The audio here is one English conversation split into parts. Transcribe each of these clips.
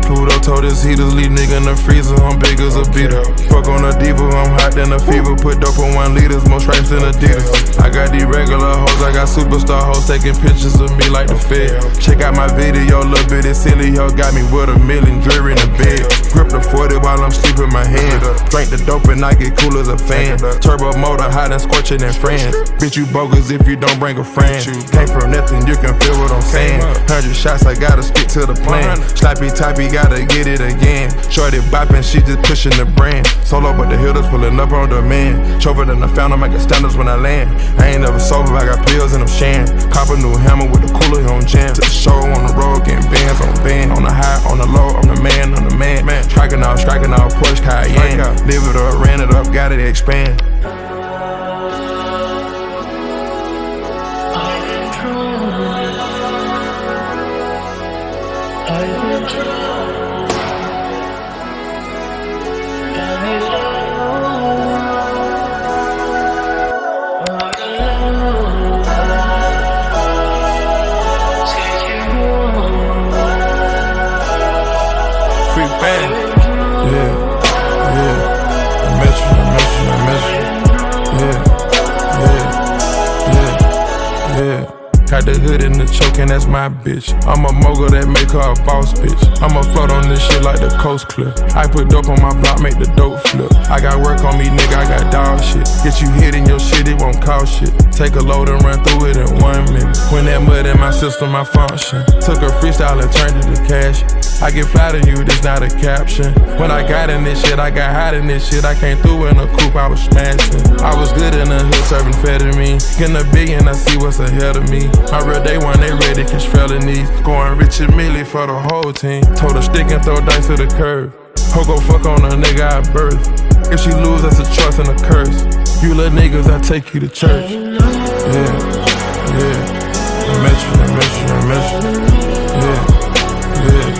Pluto told his heaters, leave nigga in the freezer, I'm big as a beater. Fuck on a diva, I'm hot than a fever. Put dope on 1 liters, more stripes than Adidas. I got these regular hoes, I got superstar hoes taking pictures of me like the Fed. Check out my video, little bit of silly hoe got me with $1 million dreary in the bed. Grip the 40 while I'm sleeping my hand. Drink the dope and I get cool as a fan. Turbo motor, hot and scorching than friends. Bitch, you bogus if you don't bring a friend. Came from nothing, you can feel what I'm saying. 100 shots, I gotta stick to the plan. Sloppy toppy, gotta get it again. Shorty bopping, she just pushing the brand. Solo, but the hitters pulling up on demand. Chauffeur than the fountain, I got standards when I land. I ain't never sober, I got pills and I'm sharing. Cop a new hammer with the cooler on jam. To the show on the road, getting bands on band. On the high, on the low, I'm the man, I'm the man. Striking out, Porsche Cayenne. Live it up, ran it up, got it expand. Free band, yeah. I miss you, yeah. Got the hood in the choke and that's my bitch. I'm a mogul that make her a boss bitch. I'ma float on this shit like the coast clip. I put dope on my block, make the dope flip. I got work on me, nigga, I got dog shit. Get you hit in your shit, it won't cost shit. Take a load and run through it in 1 minute. When that mud in my system, I function. Took a freestyle and turned it to cash. I get fly to you, this not a caption. When I got in this shit, I got hot in this shit. I came through in a coupe, I was smashing. I was good in the hood, serving amphetamine. Getting $1 billion, I see what's ahead of me. My real day one, they ready to catch felonies. Going rich and Millie for the whole team. Told her stick and throw dice to the curb. Ho go fuck on a nigga I birth. If she lose, that's a choice and a curse. You little niggas, I take you to church. Yeah. I miss you. Yeah.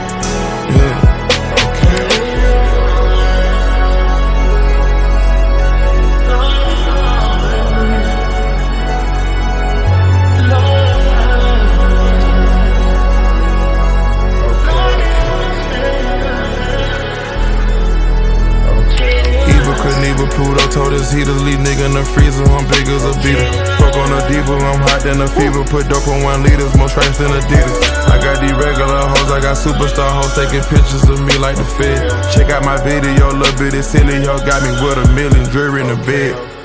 Pluto told his heaters, leave nigga in the freezer, I'm big as a beater. Fuck on a diva, I'm hot than a fever. Put dope on 1 liters, more stripes than Adidas. I got these regular hoes, I got superstar hoes taking pictures of me like the Fed. Check out my video, little bit of silly hoe got me with $1 million dreary in the bed.